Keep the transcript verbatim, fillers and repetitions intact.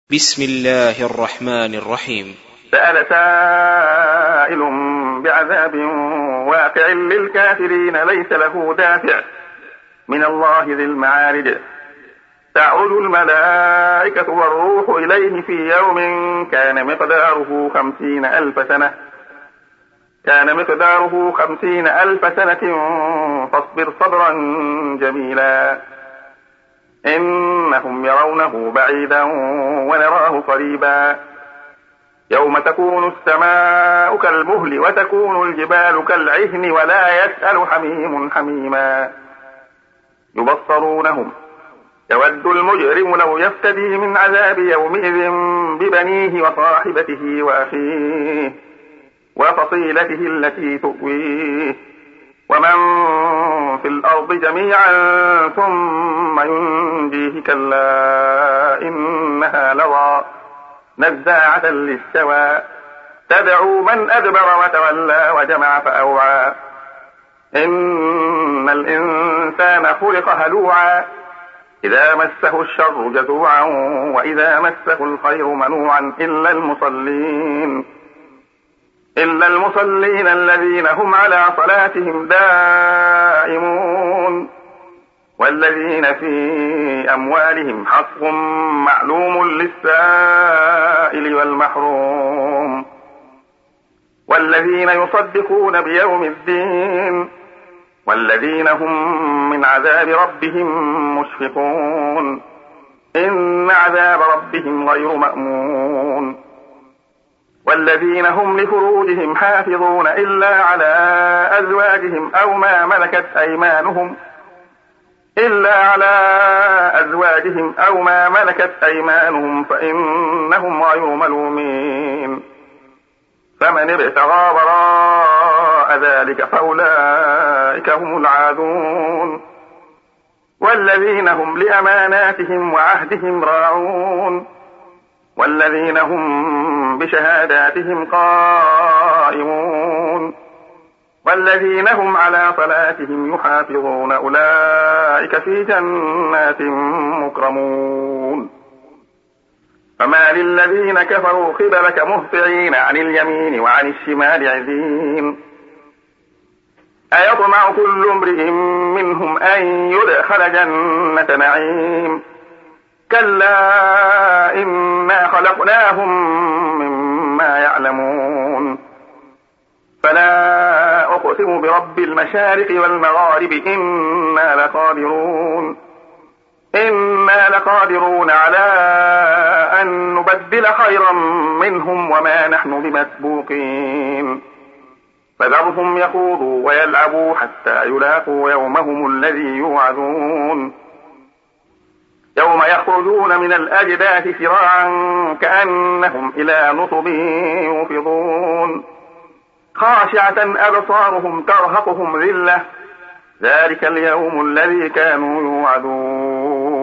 بسم الله الرحمن الرحيم. سأل سائل بعذاب واقع للكافرين ليس له دافع من الله ذي المعارج تعرج الملائكة والروح إليه في يوم كان مقداره خمسين ألف سنة كان مقداره خمسين ألف سنة فاصبر صبرا جميلا إنهم يرونه بعيدا ونراه قريبا يوم تكون السماء كالمهل وتكون الجبال كالعهن ولا يسأل حميم حميما يبصرونهم يود المجرم لو يفتدي من عذاب يومئذ ببنيه وصاحبته وأخيه وفصيلته التي تؤويه ومن في الأرض جميعا ثم ينجيه كلا إنها لظى نزاعة للشوى تدعو من أدبر وتولى وجمع فأوعى إن الإنسان خلق هلوعا إذا مسه الشر جزوعا وإذا مسه الخير منوعا إلا المصلين إلا المصلين الذين هم على صلاتهم دائمون والذين في أموالهم حق معلوم للسائل والمحروم والذين يصدقون بيوم الدين والذين هم من عذاب ربهم مشفقون إن عذاب ربهم غير مأمون والذين هم لفروجهم حافظون إلا على أزواجهم أو ما ملكت أيمانهم إلا على أزواجهم أو ما ملكت أيمانهم فإنهم غير ملومين فمن ابتغى وراء ذلك فأولئك هم العادون والذين هم لأماناتهم وعهدهم راعون والذين هم بشهاداتهم قائمون والذين هم على صلاتهم يحافظون أولئك في جنات مكرمون فما للذين كفروا قبلك مهطعين عن اليمين وعن الشمال عزين أيطمع كل امرئ منهم أن يدخل جنة نعيم كلا إنا خلقناهم مما يعلمون فلا أقسم برب المشارق والمغارب إنا لقادرون إنا لقادرون على أن نبدل خيرا منهم وما نحن بمسبوقين فذرهم يخوضوا ويلعبوا حتى يلاقوا يومهم الذي يوعدون يوم يخرجون من الأجداث سراعا كأنهم إلى نصب يوفضون خاشعة أبصارهم ترهقهم ذلة ذلك اليوم الذي كانوا يوعدون